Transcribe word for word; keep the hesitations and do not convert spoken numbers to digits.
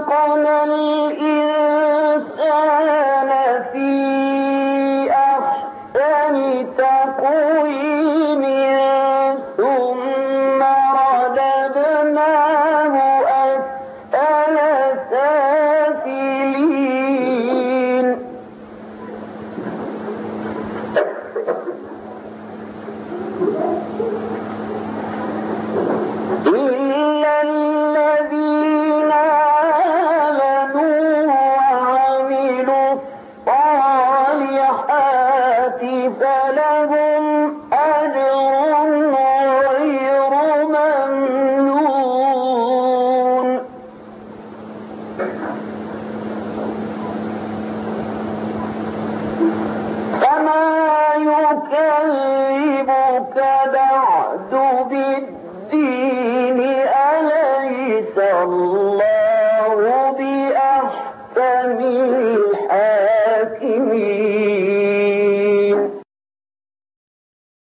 خلقنا الإنسان في أحسن تقويم ثم رددناه أسفل سافلين إلا الذين آمنوا وعملوا الصالحات فلهم أجر غير ممنون فما يكذبك بعد بالدين أليس الله